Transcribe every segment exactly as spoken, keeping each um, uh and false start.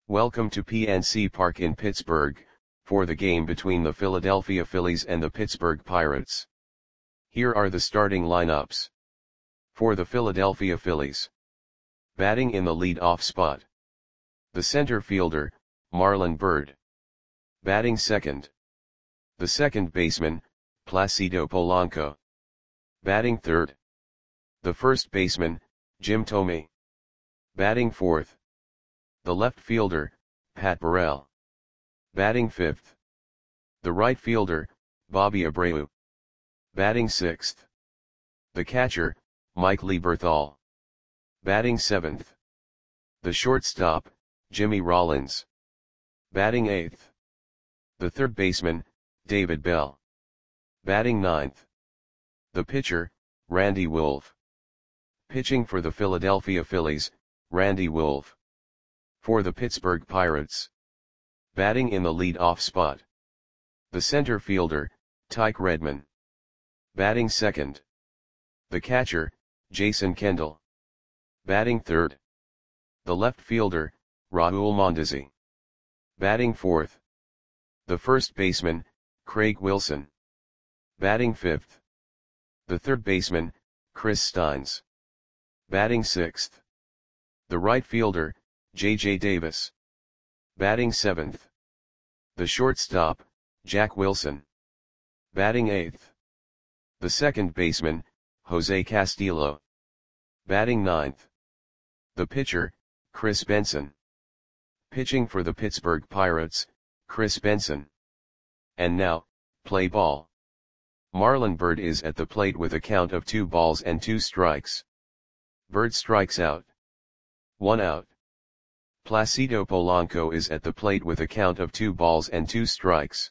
Welcome to P N C Park in Pittsburgh, for the game between the Philadelphia Phillies and the Pittsburgh Pirates. Here are the starting lineups. For the Philadelphia Phillies. Batting in the lead-off spot. The center fielder, Marlon Byrd. Batting second. The second baseman, Placido Polanco. Batting third. The first baseman, Jim Thome. Batting fourth. The left fielder, Pat Burrell. Batting fifth. The right fielder, Bobby Abreu. Batting sixth. The catcher, Mike Lieberthal. Batting seventh. The shortstop, Jimmy Rollins. Batting eighth. The third baseman, David Bell. Batting ninth. The pitcher, Randy Wolf. Pitching for the Philadelphia Phillies, Randy Wolf. For the Pittsburgh Pirates. Batting in the lead-off spot. The center fielder, Tyke Redman. Batting second. The catcher, Jason Kendall. Batting third. The left fielder, Raul Mondesi. Batting fourth. The first baseman, Craig Wilson. Batting fifth. The third baseman, Chris Steins. Batting sixth. The right fielder, J J Davis. Batting seventh. The shortstop, Jack Wilson. Batting eighth. The second baseman, Jose Castillo. Batting ninth. The pitcher, Chris Benson. Pitching for the Pittsburgh Pirates, Chris Benson. And now, play ball. Marlon Byrd is at the plate with a count of two balls and two strikes. Byrd strikes out. One out. Placido Polanco is at the plate with a count of two balls and two strikes.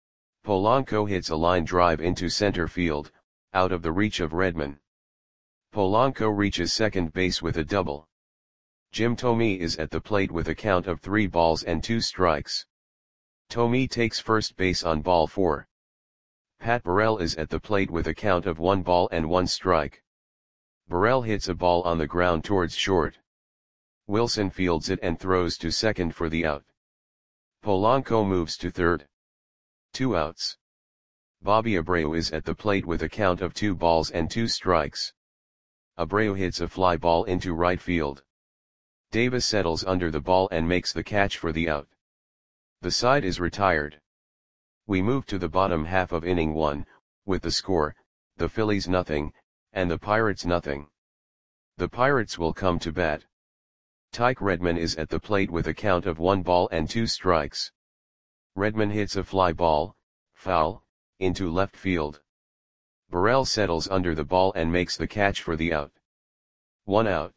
Polanco hits a line drive into center field, out of the reach of Redman. Polanco reaches second base with a double. Jim Thome is at the plate with a count of three balls and two strikes. Thome takes first base on ball four. Pat Burrell is at the plate with a count of one ball and one strike. Burrell hits a ball on the ground towards short. Wilson fields it and throws to second for the out. Polanco moves to third. Two outs. Bobby Abreu is at the plate with a count of two balls and two strikes. Abreu hits a fly ball into right field. Davis settles under the ball and makes the catch for the out. The side is retired. We move to the bottom half of inning one, with the score, the Phillies nothing, and the Pirates nothing. The Pirates will come to bat. Tyke Redman is at the plate with a count of one ball and two strikes. Redman hits a fly ball, foul, into left field. Burrell settles under the ball and makes the catch for the out. One out.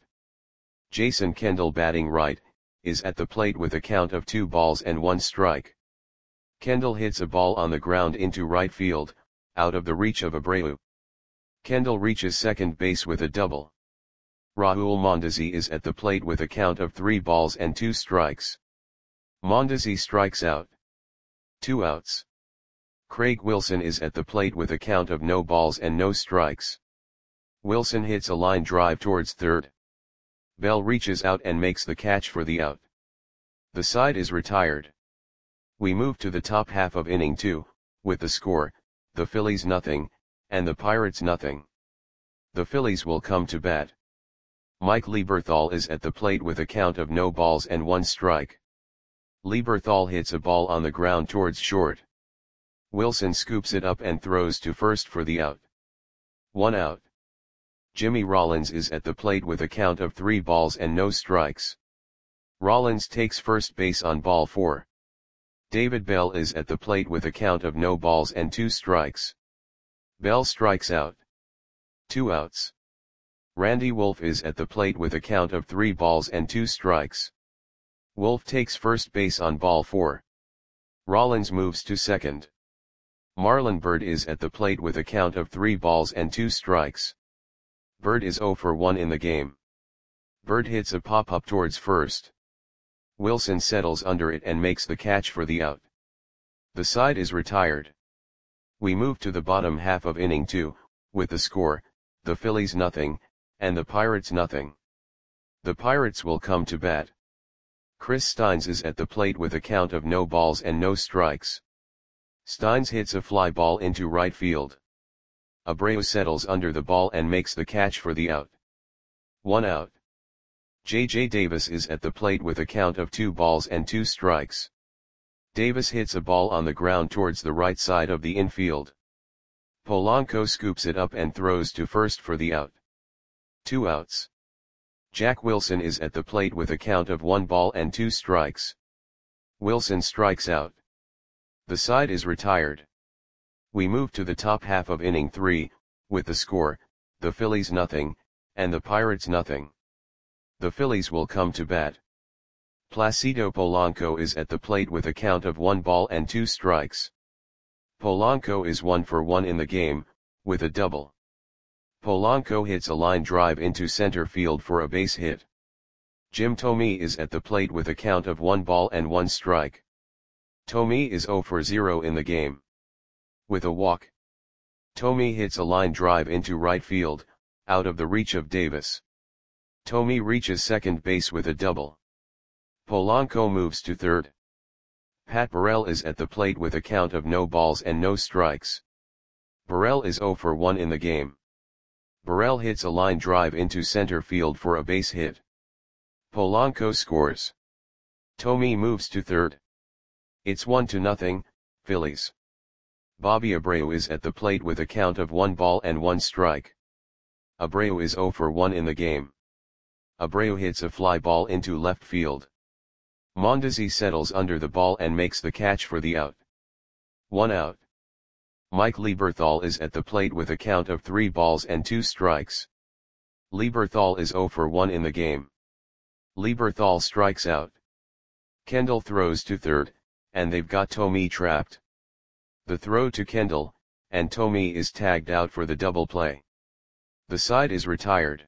Jason Kendall, batting right, is at the plate with a count of two balls and one strike. Kendall hits a ball on the ground into right field, out of the reach of Abreu. Kendall reaches second base with a double. Raul Mondesi is at the plate with a count of three balls and two strikes. Mondesi strikes out. Two outs. Craig Wilson is at the plate with a count of no balls and no strikes. Wilson hits a line drive towards third. Bell reaches out and makes the catch for the out. The side is retired. We move to the top half of inning two, with the score, the Phillies nothing, and the Pirates nothing. The Phillies will come to bat. Mike Lieberthal is at the plate with a count of no balls and one strike. Lieberthal hits a ball on the ground towards short. Wilson scoops it up and throws to first for the out. One out. Jimmy Rollins is at the plate with a count of three balls and no strikes. Rollins takes first base on ball four. David Bell is at the plate with a count of no balls and two strikes. Bell strikes out. Two outs. Randy Wolf is at the plate with a count of three balls and two strikes. Wolf takes first base on ball four. Rollins moves to second. Marlon Byrd is at the plate with a count of three balls and two strikes. Byrd is zero for one in the game. Byrd hits a pop-up towards first. Wilson settles under it and makes the catch for the out. The side is retired. We move to the bottom half of inning two, with the score, the Phillies nothing, and the Pirates nothing. The Pirates will come to bat. Chris Steins is at the plate with a count of no balls and no strikes. Steins hits a fly ball into right field. Abreu settles under the ball and makes the catch for the out. One out. J J Davis is at the plate with a count of two balls and two strikes. Davis hits a ball on the ground towards the right side of the infield. Polanco scoops it up and throws to first for the out. Two outs. Jack Wilson is at the plate with a count of one ball and two strikes. Wilson strikes out. The side is retired. We move to the top half of inning three, with the score, the Phillies nothing, and the Pirates nothing. The Phillies will come to bat. Placido Polanco is at the plate with a count of one ball and two strikes. Polanco is one for one in the game, with a double. Polanco hits a line drive into center field for a base hit. Jim Thome is at the plate with a count of one ball and one strike. Thome is zero for zero in the game. With a walk. Thome hits a line drive into right field, out of the reach of Davis. Thome reaches second base with a double. Polanco moves to third. Pat Burrell is at the plate with a count of no balls and no strikes. Burrell is zero for one in the game. Burrell hits a line drive into center field for a base hit. Polanco scores. Thome moves to third. It's one to nothing, Phillies. Bobby Abreu is at the plate with a count of one ball and one strike. Abreu is zero for one in the game. Abreu hits a fly ball into left field. Mondesi settles under the ball and makes the catch for the out. One out. Mike Lieberthal is at the plate with a count of three balls and two strikes. Lieberthal is zero for one in the game. Lieberthal strikes out. Kendall throws to third, and they've got Thome trapped. The throw to Kendall, and Thome is tagged out for the double play. The side is retired.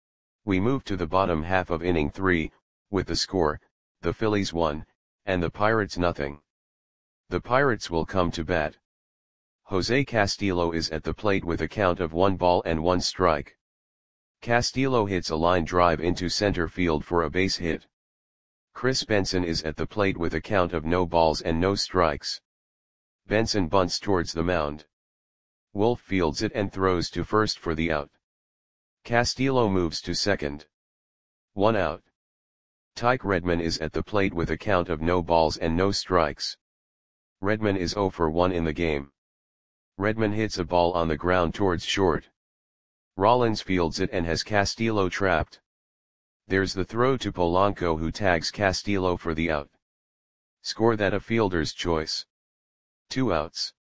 We move to the bottom half of inning three, with the score, the Phillies one, and the Pirates nothing. The Pirates will come to bat. Jose Castillo is at the plate with a count of one ball and one strike. Castillo hits a line drive into center field for a base hit. Chris Benson is at the plate with a count of no balls and no strikes. Benson bunts towards the mound. Wolf fields it and throws to first for the out. Castillo moves to second. One out. Tyke Redman is at the plate with a count of no balls and no strikes. Redman is zero for one in the game. Redman hits a ball on the ground towards short. Rollins fields it and has Castillo trapped. There's the throw to Polanco, who tags Castillo for the out. Score that a fielder's choice. Two outs.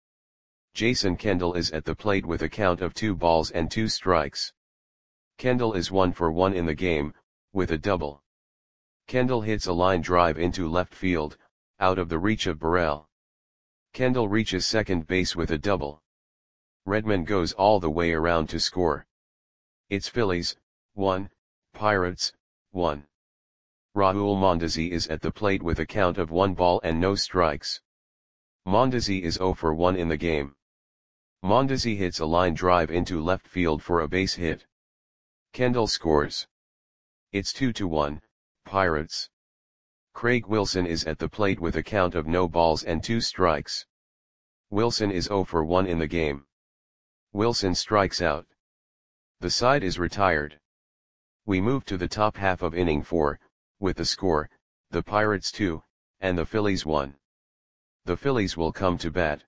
Jason Kendall is at the plate with a count of two balls and two strikes. Kendall is one for one in the game, with a double. Kendall hits a line drive into left field, out of the reach of Burrell. Kendall reaches second base with a double. Redman goes all the way around to score. It's Phillies, one, Pirates, one. Raul Mondesi is at the plate with a count of one ball and no strikes. Mondesi is zero for one in the game. Mondesi hits a line drive into left field for a base hit. Kendall scores. It's two to one, Pirates. Craig Wilson is at the plate with a count of no balls and two strikes. Wilson is zero for one in the game. Wilson strikes out. The side is retired. We move to the top half of inning four, with the score, the Pirates two, and the Phillies one. The Phillies will come to bat.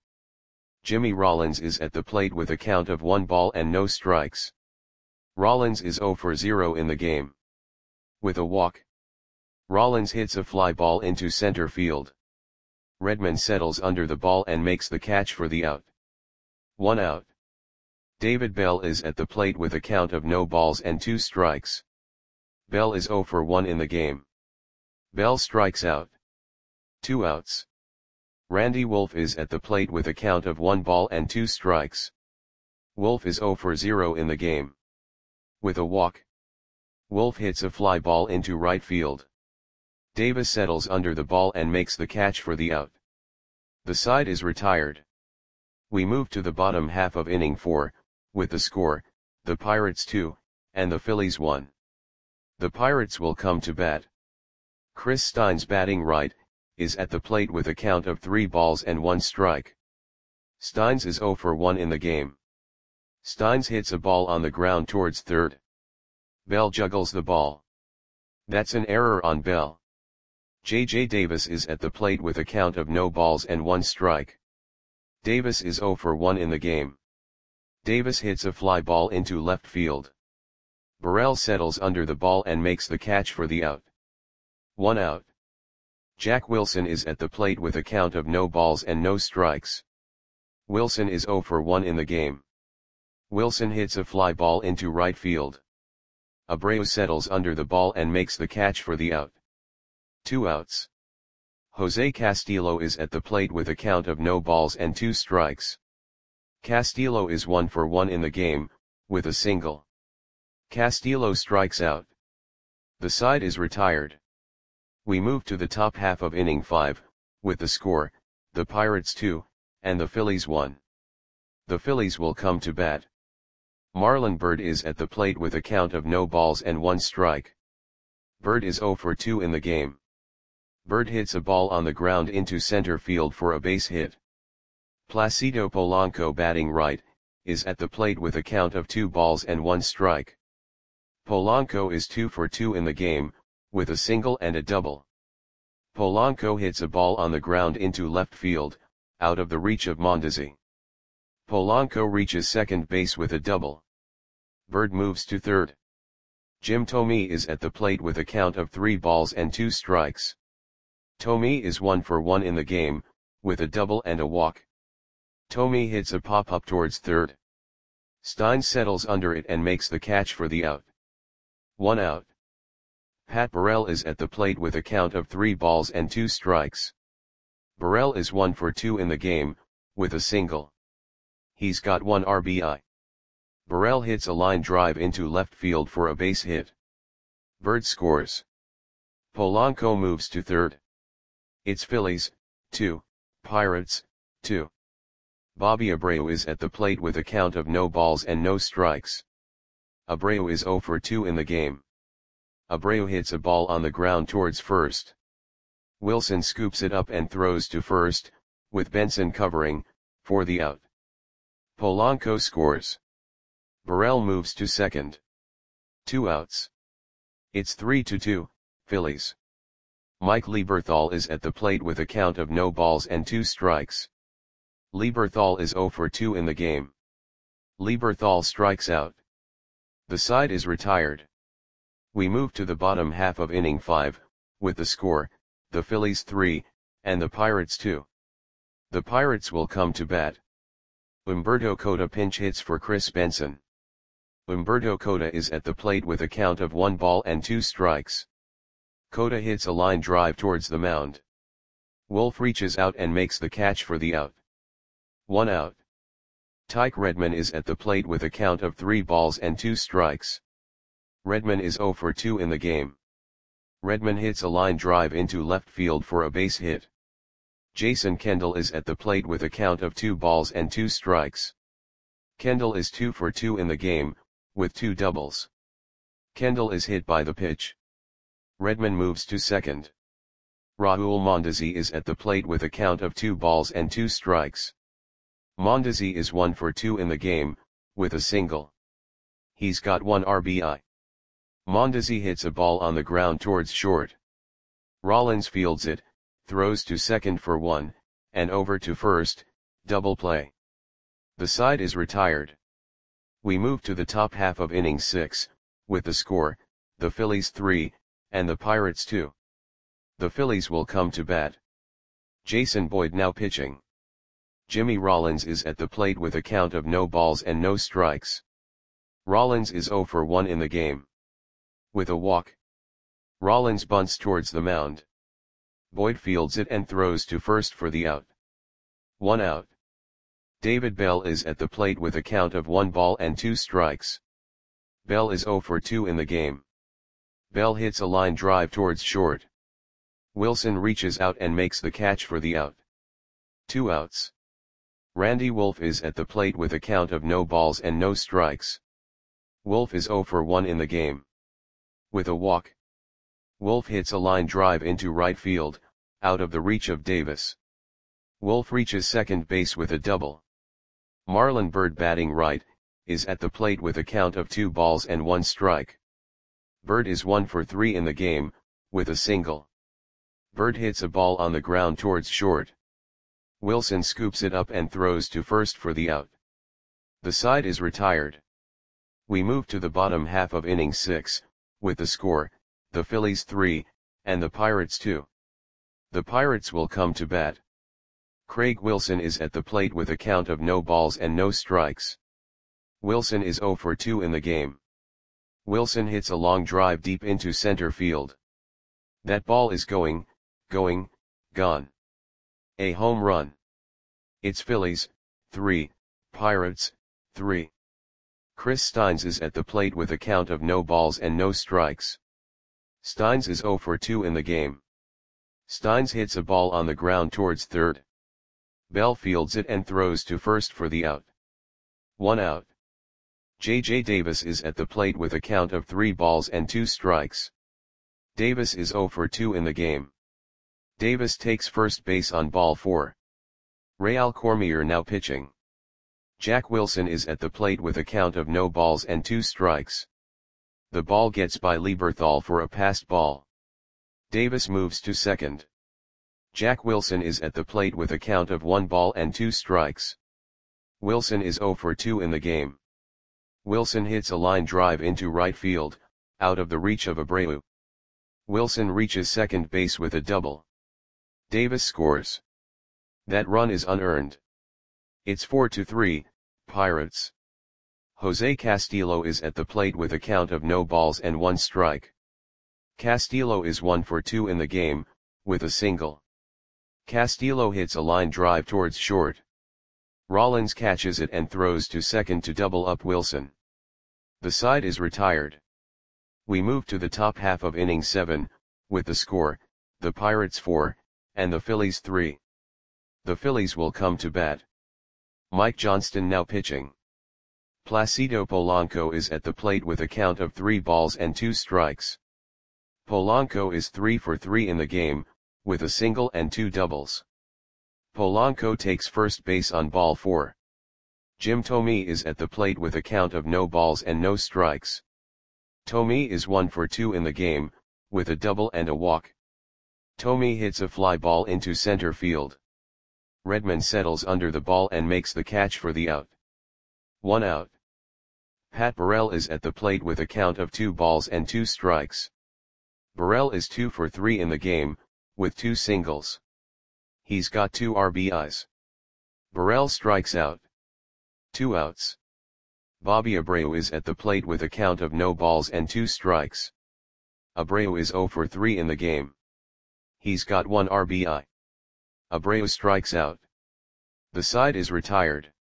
Jimmy Rollins is at the plate with a count of one ball and no strikes. Rollins is zero for zero in the game. With a walk. Rollins hits a fly ball into center field. Redman settles under the ball and makes the catch for the out. One out. David Bell is at the plate with a count of no balls and two strikes. Bell is zero for one in the game. Bell strikes out. Two outs. Randy Wolf is at the plate with a count of one ball and two strikes. Wolf is zero for zero in the game. With a walk. Wolf hits a fly ball into right field. Davis settles under the ball and makes the catch for the out. The side is retired. We move to the bottom half of inning four, with the score, the Pirates two, and the Phillies one. The Pirates will come to bat. Chris Steins batting right, is at the plate with a count of three balls and one strike. Steins is zero for one in the game. Steins hits a ball on the ground towards third. Bell juggles the ball. That's an error on Bell. J J Davis is at the plate with a count of no balls and one strike. Davis is zero for one in the game. Davis hits a fly ball into left field. Burrell settles under the ball and makes the catch for the out. One out. Jack Wilson is at the plate with a count of no balls and no strikes. Wilson is zero for one in the game. Wilson hits a fly ball into right field. Abreu settles under the ball and makes the catch for the out. Two outs. Jose Castillo is at the plate with a count of no balls and two strikes. Castillo is one for one in the game, with a single. Castillo strikes out. The side is retired. We move to the top half of inning five, with the score, the Pirates two, and the Phillies one. The Phillies will come to bat. Marlon Byrd is at the plate with a count of no balls and one strike. Byrd is zero for two in the game. Byrd hits a ball on the ground into center field for a base hit. Placido Polanco batting right, is at the plate with a count of two balls and one strike. Polanco is two for two in the game, with a single and a double. Polanco hits a ball on the ground into left field, out of the reach of Mondesi. Polanco reaches second base with a double. Byrd moves to third. Jim Thome is at the plate with a count of three balls and two strikes. Thome is one for one in the game, with a double and a walk. Thome hits a pop-up towards third. Steins settles under it and makes the catch for the out. One out. Pat Burrell is at the plate with a count of three balls and two strikes. Burrell is one for two in the game, with a single. He's got one R B I. Burrell hits a line drive into left field for a base hit. Byrd scores. Polanco moves to third. It's Phillies, two, Pirates, two. Bobby Abreu is at the plate with a count of no balls and no strikes. Abreu is zero for two in the game. Abreu hits a ball on the ground towards first. Wilson scoops it up and throws to first, with Benson covering, for the out. Polanco scores. Burrell moves to second. Two outs. It's three to two, Phillies. Mike Lieberthal is at the plate with a count of no balls and two strikes. Lieberthal is zero for two in the game. Lieberthal strikes out. The side is retired. We move to the bottom half of inning five, with the score, the Phillies three, and the Pirates two. The Pirates will come to bat. Humberto Cota pinch hits for Chris Benson. Humberto Cota is at the plate with a count of one ball and two strikes. Cota hits a line drive towards the mound. Wolf reaches out and makes the catch for the out. One out. Tyke Redman is at the plate with a count of three balls and two strikes. Redman is zero for two in the game. Redman hits a line drive into left field for a base hit. Jason Kendall is at the plate with a count of two balls and two strikes. Kendall is two for two in the game, with two doubles. Kendall is hit by the pitch. Redman moves to second. Raul Mondesi is at the plate with a count of two balls and two strikes. Mondesi is one for two in the game, with a single. He's got one R B I. Mondesi hits a ball on the ground towards short. Rollins fields it, throws to second for one, and over to first, double play. The side is retired. We move to the top half of inning six, with the score, the Phillies three, and the Pirates two. The Phillies will come to bat. Jason Boyd now pitching. Jimmy Rollins is at the plate with a count of no balls and no strikes. Rollins is zero for one in the game. With a walk. Rollins bunts towards the mound. Boyd fields it and throws to first for the out. One out. David Bell is at the plate with a count of one ball and two strikes. Bell is zero for two in the game. Bell hits a line drive towards short. Wilson reaches out and makes the catch for the out. Two outs. Randy Wolf is at the plate with a count of no balls and no strikes. Wolf is zero for one in the game. With a walk. Wolf hits a line drive into right field, out of the reach of Davis. Wolf reaches second base with a double. Marlon Byrd, batting right, is at the plate with a count of two balls and one strike. Byrd is one for three in the game, with a single. Byrd hits a ball on the ground towards short. Wilson scoops it up and throws to first for the out. The side is retired. We move to the bottom half of inning six, with the score, the Phillies three, and the Pirates two. The Pirates will come to bat. Craig Wilson is at the plate with a count of no balls and no strikes. Wilson is zero for two in the game. Wilson hits a long drive deep into center field. That ball is going, going, gone. A home run. It's Phillies, three, Pirates, three. Chris Steins is at the plate with a count of no balls and no strikes. Steins is zero for two in the game. Steins hits a ball on the ground towards third. Bell fields it and throws to first for the out. One out. J J Davis is at the plate with a count of three balls and two strikes. Davis is zero for two in the game. Davis takes first base on ball four. Real Cormier now pitching. Jack Wilson is at the plate with a count of no balls and two strikes. The ball gets by Lieberthal for a passed ball. Davis moves to second. Jack Wilson is at the plate with a count of one ball and two strikes. Wilson is zero for two in the game. Wilson hits a line drive into right field, out of the reach of Abreu. Wilson reaches second base with a double. Davis scores. That run is unearned. It's four to three, Pirates. Jose Castillo is at the plate with a count of no balls and one strike. Castillo is one for two in the game, with a single. Castillo hits a line drive towards short. Rollins catches it and throws to second to double up Wilson. The side is retired. We move to the top half of inning seven, with the score, the Pirates four, and the Phillies three. The Phillies will come to bat. Mike Johnston now pitching. Placido Polanco is at the plate with a count of three balls and two strikes. Polanco is three for three in the game, with a single and two doubles. Polanco takes first base on ball four. Jim Thome is at the plate with a count of no balls and no strikes. Thome is one for two in the game, with a double and a walk. Thome hits a fly ball into center field. Redman settles under the ball and makes the catch for the out. One out. Pat Burrell is at the plate with a count of two balls and two strikes. Burrell is two for three in the game, with two singles. He's got two R B Is. Burrell strikes out. Two outs. Bobby Abreu is at the plate with a count of no balls and two strikes. Abreu is zero for three in the game. He's got one R B I. Abreu strikes out. The side is retired.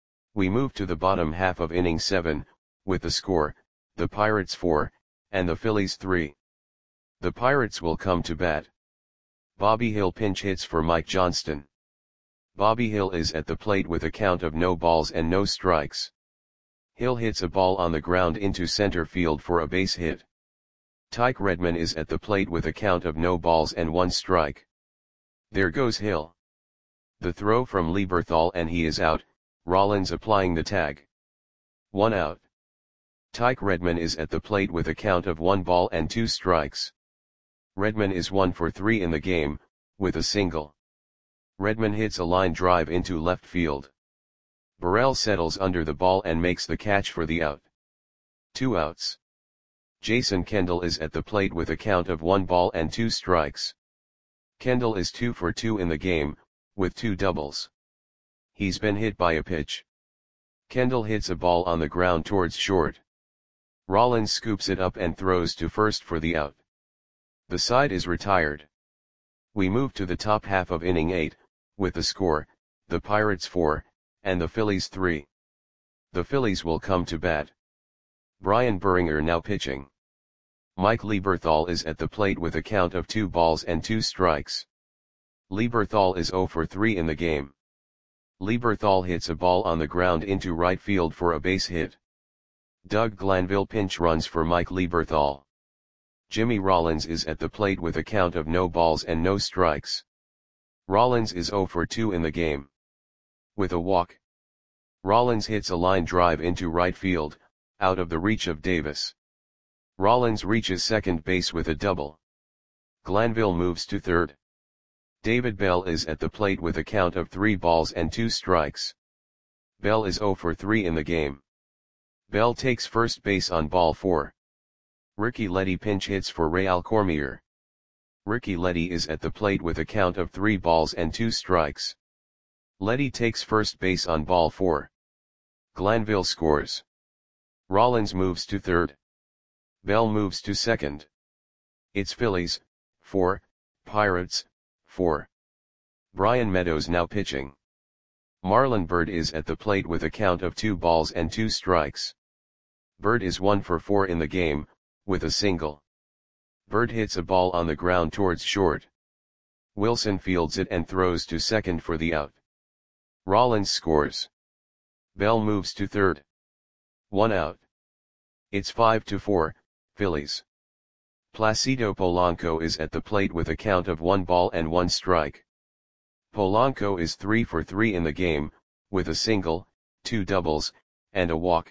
We move to the bottom half of inning seven, with the score, the Pirates four, and the Phillies three. The Pirates will come to bat. Bobby Hill pinch hits for Mike Johnston. Bobby Hill is at the plate with a count of no balls and no strikes. Hill hits a ball on the ground into center field for a base hit. Tyke Redman is at the plate with a count of no balls and one strike. There goes Hill. The throw from Lieberthal and he is out, Rollins applying the tag. One out. Tyke Redman is at the plate with a count of one ball and two strikes. Redman is one for three in the game, with a single. Redman hits a line drive into left field. Burrell settles under the ball and makes the catch for the out. Two outs. Jason Kendall is at the plate with a count of one ball and two strikes. Kendall is two for two in the game, with two doubles. He's been hit by a pitch. Kendall hits a ball on the ground towards short. Rollins scoops it up and throws to first for the out. The side is retired. We move to the top half of inning eight, with the score, the Pirates four, and the Phillies three. The Phillies will come to bat. Brian Buringer now pitching. Mike Lieberthal is at the plate with a count of two balls and two strikes. Lieberthal is zero for three in the game. Lieberthal hits a ball on the ground into right field for a base hit. Doug Glanville pinch runs for Mike Lieberthal. Jimmy Rollins is at the plate with a count of no balls and no strikes. Rollins is zero for two in the game. With a walk. Rollins hits a line drive into right field, out of the reach of Davis. Rollins reaches second base with a double. Glanville moves to third. David Bell is at the plate with a count of three balls and two strikes. Bell is zero for three in the game. Bell takes first base on ball four. Ricky Leddy pinch hits for Real Cormier. Ricky Leddy is at the plate with a count of three balls and two strikes. Leddy takes first base on ball four. Glanville scores. Rollins moves to third. Bell moves to second. It's Phillies, four, Pirates, four. Brian Meadows now pitching. Marlon Byrd is at the plate with a count of two balls and two strikes. Byrd is one for four in the game, with a single. Byrd hits a ball on the ground towards short. Wilson fields it and throws to second for the out. Rollins scores. Bell moves to third. One out. It's five to four, Phillies. Placido Polanco is at the plate with a count of one ball and one strike. Polanco is three for three in the game, with a single, two doubles, and a walk.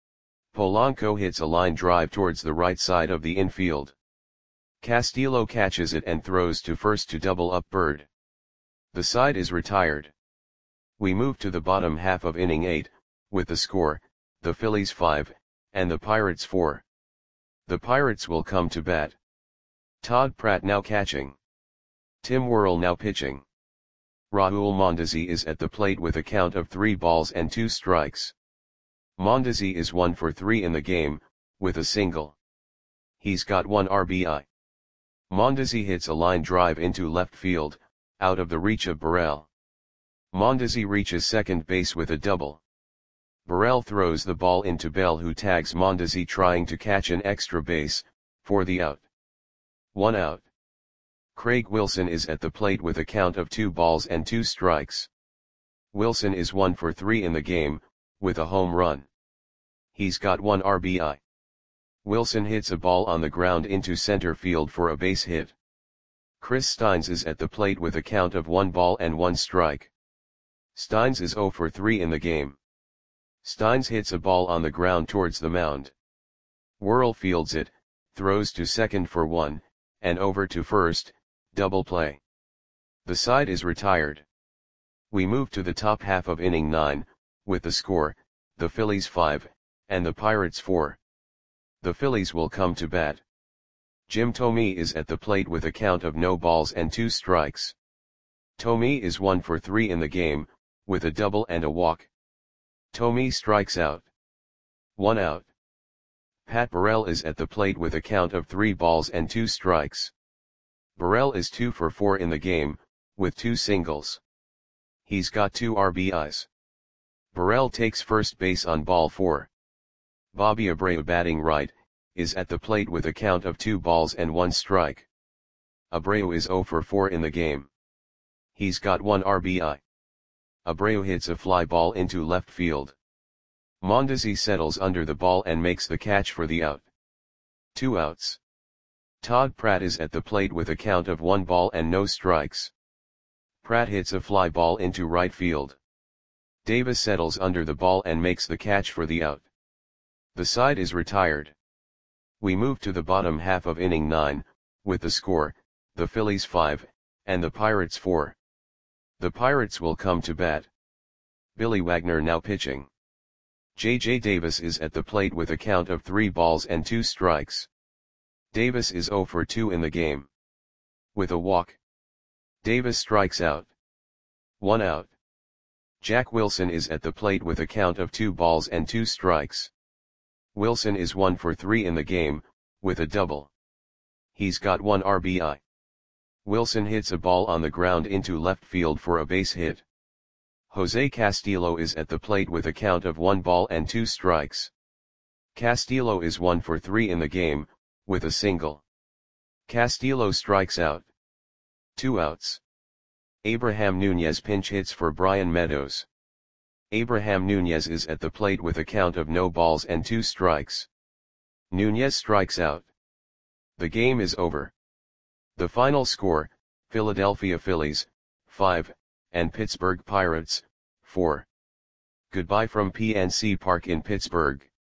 Polanco hits a line drive towards the right side of the infield. Castillo catches it and throws to first to double up Byrd. The side is retired. We move to the bottom half of inning eight, with the score, the Phillies five, and the Pirates four. The Pirates will come to bat. Todd Pratt now catching. Tim Worrell now pitching. Raul Mondesi is at the plate with a count of three balls and two strikes. Mondesi is one for three in the game, with a single. He's got one R B I. Mondesi hits a line drive into left field, out of the reach of Burrell. Mondesi reaches second base with a double. Burrell throws the ball into Bell, who tags Mondesi trying to catch an extra base, for the out. One out. Craig Wilson is at the plate with a count of two balls and two strikes. Wilson is one for three in the game, with a home run. He's got one R B I. Wilson hits a ball on the ground into center field for a base hit. Chris Steins is at the plate with a count of one ball and one strike. Steins is zero for three in the game. Steins hits a ball on the ground towards the mound. Worrell fields it, throws to second for one, and over to first, double play. The side is retired. We move to the top half of inning nine, with the score, the Phillies five, and the Pirates four. The Phillies will come to bat. Jim Thome is at the plate with a count of no balls and two strikes. Thome is one for three in the game, with a double and a walk. Thome strikes out. One out. Pat Burrell is at the plate with a count of three balls and two strikes. Burrell is two for four in the game, with two singles. He's got two R B Is. Burrell takes first base on ball four. Bobby Abreu, batting right, is at the plate with a count of two balls and one strike. Abreu is zero for four in the game. He's got one R B I. Abreu hits a fly ball into left field. Mondesi settles under the ball and makes the catch for the out. Two outs. Todd Pratt is at the plate with a count of one ball and no strikes. Pratt hits a fly ball into right field. Davis settles under the ball and makes the catch for the out. The side is retired. We move to the bottom half of inning nine, with the score, the Phillies five, and the Pirates four. The Pirates will come to bat. Billy Wagner now pitching. J J Davis is at the plate with a count of three balls and two strikes. Davis is zero for two in the game. With a walk. Davis strikes out. One out. Jack Wilson is at the plate with a count of two balls and two strikes. Wilson is one for three in the game, with a double. He's got one R B I. Wilson hits a ball on the ground into left field for a base hit. Jose Castillo is at the plate with a count of one ball and two strikes. Castillo is one for three in the game, with a single. Castillo strikes out. Two outs. Abraham Nunez pinch hits for Brian Meadows. Abraham Nunez is at the plate with a count of no balls and two strikes. Nunez strikes out. The game is over. The final score, Philadelphia Phillies, five, and Pittsburgh Pirates, four. Goodbye from P N C Park in Pittsburgh.